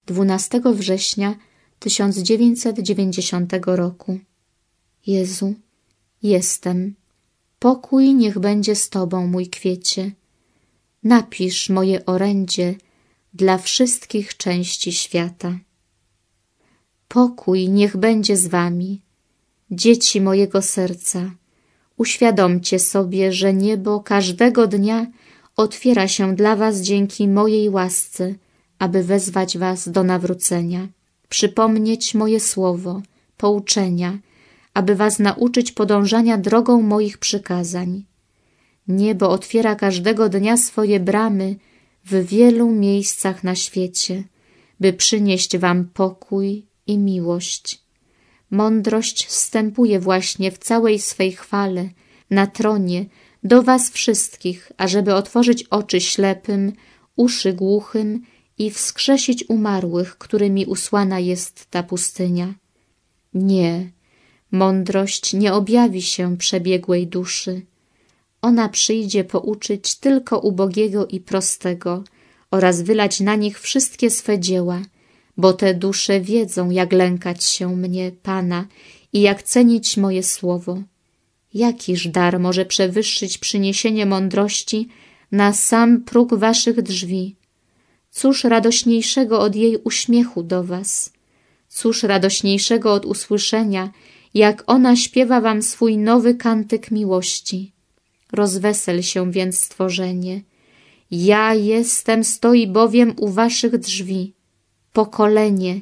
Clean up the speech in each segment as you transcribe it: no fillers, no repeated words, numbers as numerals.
12 września 1990 roku. Jezu, jestem. Pokój niech będzie z Tobą, mój kwiecie. Napisz moje orędzie dla wszystkich części świata. Pokój niech będzie z Wami. Dzieci mojego serca, uświadomcie sobie, że niebo każdego dnia otwiera się dla Was dzięki mojej łasce, aby wezwać Was do nawrócenia, przypomnieć moje słowo, pouczenia, aby Was nauczyć podążania drogą moich przykazań. Niebo otwiera każdego dnia swoje bramy w wielu miejscach na świecie, by przynieść Wam pokój i miłość. Mądrość wstępuje właśnie w całej swej chwale na tronie do Was wszystkich, ażeby otworzyć oczy ślepym, uszy głuchym i wskrzesić umarłych, którymi usłana jest ta pustynia. Nie, mądrość nie objawi się przebiegłej duszy. Ona przyjdzie pouczyć tylko ubogiego i prostego oraz wylać na nich wszystkie swe dzieła, bo te dusze wiedzą, jak lękać się mnie, Pana, i jak cenić moje słowo. Jakiż dar może przewyższyć przyniesienie mądrości na sam próg Waszych drzwi? Cóż radośniejszego od jej uśmiechu do Was? Cóż radośniejszego od usłyszenia, jak ona śpiewa Wam swój nowy kantyk miłości? Rozwesel się więc stworzenie. Ja jestem, stoi bowiem u Waszych drzwi. Pokolenie.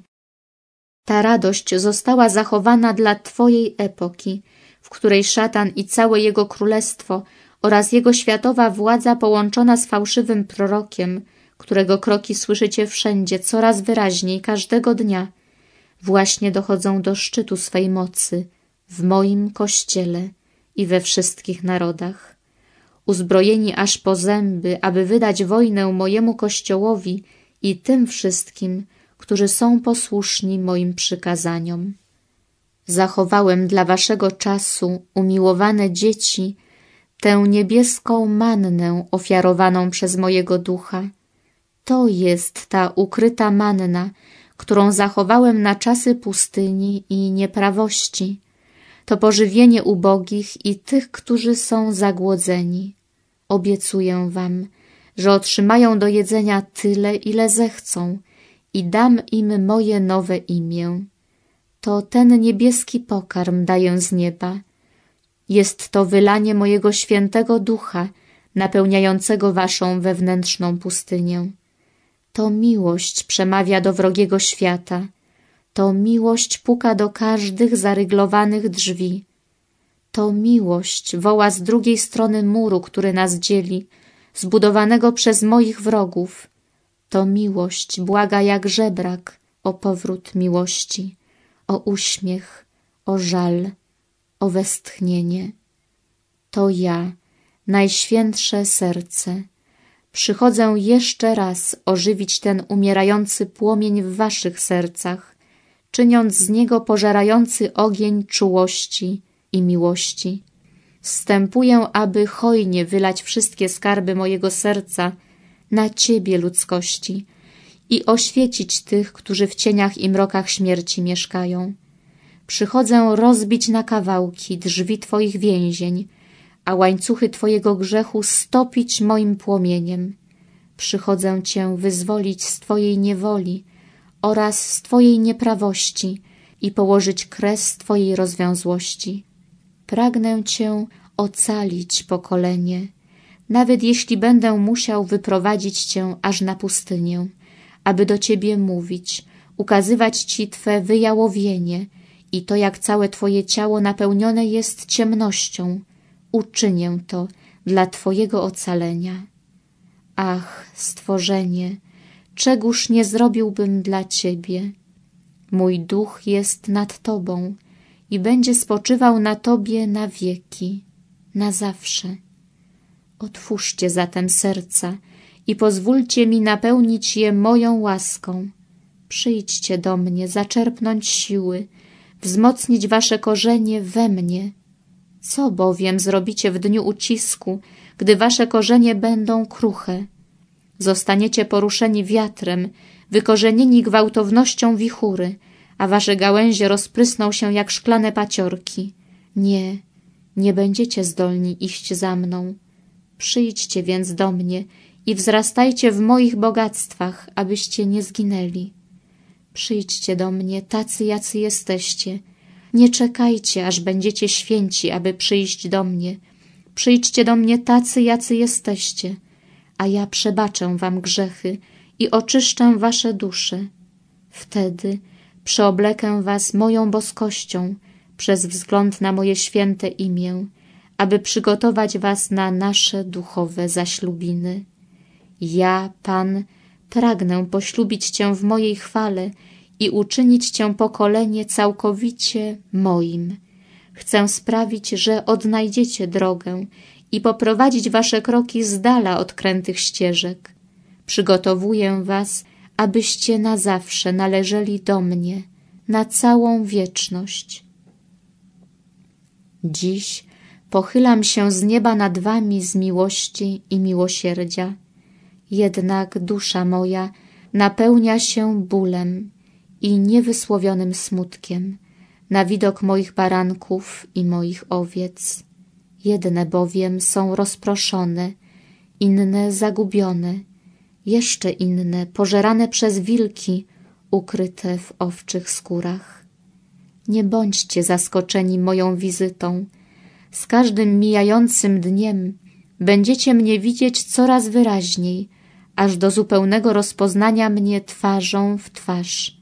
Ta radość została zachowana dla Twojej epoki, w której szatan i całe jego królestwo oraz jego światowa władza połączona z fałszywym prorokiem, którego kroki słyszycie wszędzie, coraz wyraźniej, każdego dnia, właśnie dochodzą do szczytu swej mocy w moim Kościele i we wszystkich narodach. Uzbrojeni aż po zęby, aby wydać wojnę mojemu Kościołowi i tym wszystkim, którzy są posłuszni moim przykazaniom. Zachowałem dla Waszego czasu, umiłowane dzieci, tę niebieską mannę ofiarowaną przez mojego ducha. To jest ta ukryta manna, którą zachowałem na czasy pustyni i nieprawości. To pożywienie ubogich i tych, którzy są zagłodzeni. Obiecuję Wam, że otrzymają do jedzenia tyle, ile zechcą i dam im moje nowe imię. To ten niebieski pokarm daję z nieba. Jest to wylanie mojego świętego ducha, napełniającego Waszą wewnętrzną pustynię. To miłość przemawia do wrogiego świata. To miłość puka do każdych zaryglowanych drzwi. To miłość woła z drugiej strony muru, który nas dzieli, zbudowanego przez moich wrogów. To miłość błaga jak żebrak o powrót miłości, o uśmiech, o żal, o westchnienie. To ja, Najświętsze Serce, przychodzę jeszcze raz ożywić ten umierający płomień w Waszych sercach, czyniąc z niego pożerający ogień czułości i miłości. Wstępuję, aby hojnie wylać wszystkie skarby mojego serca na Ciebie, ludzkości, i oświecić tych, którzy w cieniach i mrokach śmierci mieszkają. Przychodzę rozbić na kawałki drzwi Twoich więzień, a łańcuchy Twojego grzechu stopić moim płomieniem. Przychodzę Cię wyzwolić z Twojej niewoli oraz z Twojej nieprawości i położyć kres Twojej rozwiązłości. Pragnę Cię ocalić, pokolenie, nawet jeśli będę musiał wyprowadzić Cię aż na pustynię, aby do Ciebie mówić, ukazywać Ci Twe wyjałowienie i to, jak całe Twoje ciało napełnione jest ciemnością. Uczynię to dla Twojego ocalenia. Ach, stworzenie, czegóż nie zrobiłbym dla Ciebie? Mój duch jest nad Tobą i będzie spoczywał na Tobie na wieki, na zawsze. Otwórzcie zatem serca i pozwólcie mi napełnić je moją łaską. Przyjdźcie do mnie, zaczerpnąć siły, wzmocnić Wasze korzenie we mnie. Co bowiem zrobicie w dniu ucisku, gdy Wasze korzenie będą kruche? Zostaniecie poruszeni wiatrem, wykorzenieni gwałtownością wichury, a wasze gałęzie rozprysną się jak szklane paciorki. Nie, nie będziecie zdolni iść za mną. Przyjdźcie więc do mnie i wzrastajcie w moich bogactwach, abyście nie zginęli. Przyjdźcie do mnie tacy, jacy jesteście. Nie czekajcie, aż będziecie święci, aby przyjść do mnie. Przyjdźcie do mnie tacy, jacy jesteście, a ja przebaczę wam grzechy i oczyszczę wasze dusze. Wtedy przeoblekę was moją boskością przez wzgląd na moje święte imię, aby przygotować was na nasze duchowe zaślubiny. Ja, Pan, pragnę poślubić cię w mojej chwale i uczynić cię pokolenie całkowicie moim. Chcę sprawić, że odnajdziecie drogę i poprowadzić wasze kroki z dala od krętych ścieżek. Przygotowuję was, abyście na zawsze należeli do mnie, na całą wieczność. Dziś pochylam się z nieba nad wami z miłości i miłosierdzia. Jednak dusza moja napełnia się bólem i niewysłowionym smutkiem na widok moich baranków i moich owiec. Jedne bowiem są rozproszone, inne zagubione, jeszcze inne pożerane przez wilki, ukryte w owczych skórach. Nie bądźcie zaskoczeni moją wizytą. Z każdym mijającym dniem będziecie mnie widzieć coraz wyraźniej, aż do zupełnego rozpoznania mnie twarzą w twarz.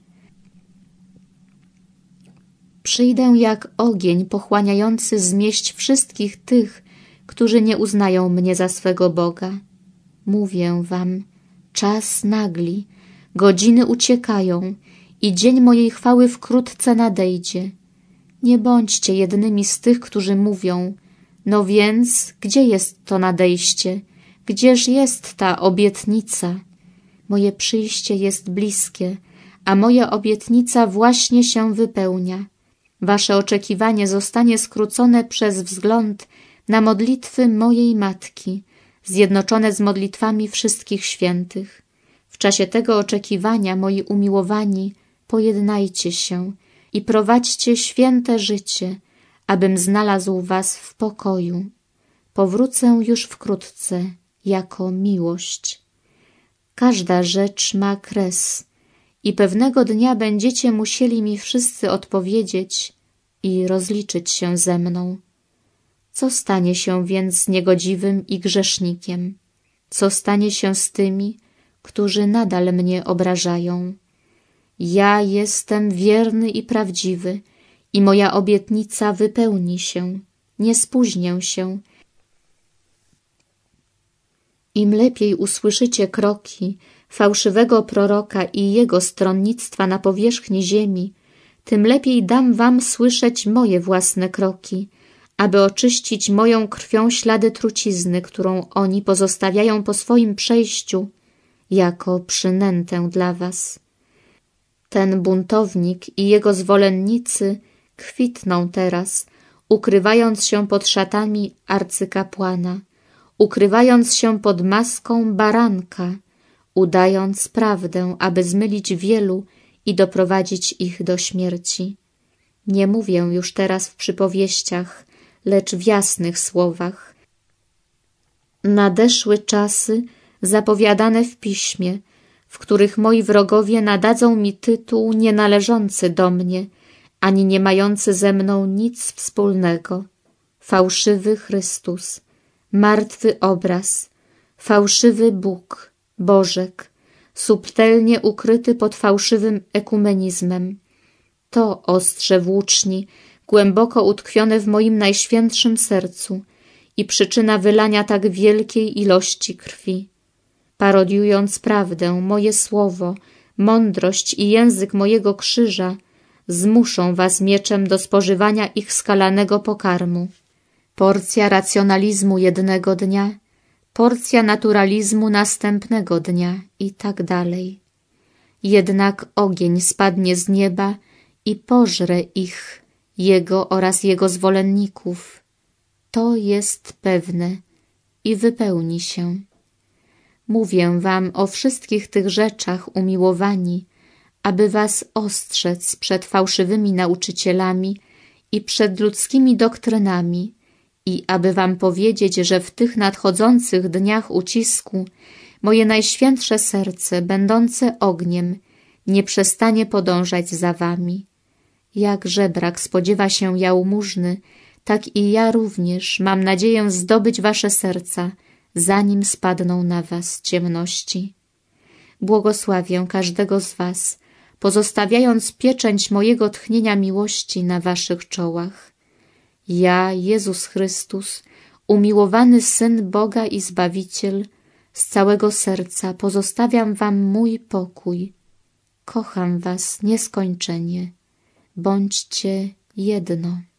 Przyjdę jak ogień pochłaniający zmieść wszystkich tych, którzy nie uznają mnie za swego Boga. Mówię wam, czas nagli, godziny uciekają i dzień mojej chwały wkrótce nadejdzie. Nie bądźcie jednymi z tych, którzy mówią, no więc gdzie jest to nadejście? Gdzież jest ta obietnica? Moje przyjście jest bliskie, a moja obietnica właśnie się wypełnia. Wasze oczekiwanie zostanie skrócone przez wzgląd na modlitwy mojej Matki, zjednoczone z modlitwami wszystkich świętych. W czasie tego oczekiwania, moi umiłowani, pojednajcie się i prowadźcie święte życie, abym znalazł was w pokoju. Powrócę już wkrótce jako miłość. Każda rzecz ma kres i pewnego dnia będziecie musieli mi wszyscy odpowiedzieć i rozliczyć się ze mną. Co stanie się więc z niegodziwym i grzesznikiem? Co stanie się z tymi, którzy nadal mnie obrażają? Ja jestem wierny i prawdziwy i moja obietnica wypełni się, nie spóźnię się. Im lepiej usłyszycie kroki fałszywego proroka i jego stronnictwa na powierzchni ziemi, tym lepiej dam wam słyszeć moje własne kroki, aby oczyścić moją krwią ślady trucizny, którą oni pozostawiają po swoim przejściu, jako przynętę dla was. Ten buntownik i jego zwolennicy kwitną teraz, ukrywając się pod szatami arcykapłana, ukrywając się pod maską baranka, udając prawdę, aby zmylić wielu i doprowadzić ich do śmierci. Nie mówię już teraz w przypowieściach, lecz w jasnych słowach. Nadeszły czasy zapowiadane w piśmie, w których moi wrogowie nadadzą mi tytuł nienależący do mnie, ani nie mający ze mną nic wspólnego. Fałszywy Chrystus, martwy obraz, fałszywy Bóg, Bożek, subtelnie ukryty pod fałszywym ekumenizmem. To ostrze włóczni, głęboko utkwione w moim najświętszym sercu i przyczyna wylania tak wielkiej ilości krwi. Parodiując prawdę, moje słowo, mądrość i język mojego krzyża, zmuszą was mieczem do spożywania ich skalanego pokarmu. Porcja racjonalizmu jednego dnia, porcja naturalizmu następnego dnia i tak dalej. Jednak ogień spadnie z nieba i pożre ich, jego oraz jego zwolenników. To jest pewne i wypełni się. Mówię wam o wszystkich tych rzeczach, umiłowani, aby was ostrzec przed fałszywymi nauczycielami i przed ludzkimi doktrynami i aby wam powiedzieć, że w tych nadchodzących dniach ucisku moje najświętsze serce, będące ogniem, nie przestanie podążać za wami. Jak żebrak spodziewa się jałmużny, tak i ja również mam nadzieję zdobyć wasze serca, zanim spadną na was ciemności. Błogosławię każdego z was, pozostawiając pieczęć mojego tchnienia miłości na waszych czołach. Ja, Jezus Chrystus, umiłowany Syn Boga i Zbawiciel, z całego serca pozostawiam wam mój pokój. Kocham was nieskończenie. Bądźcie jedno.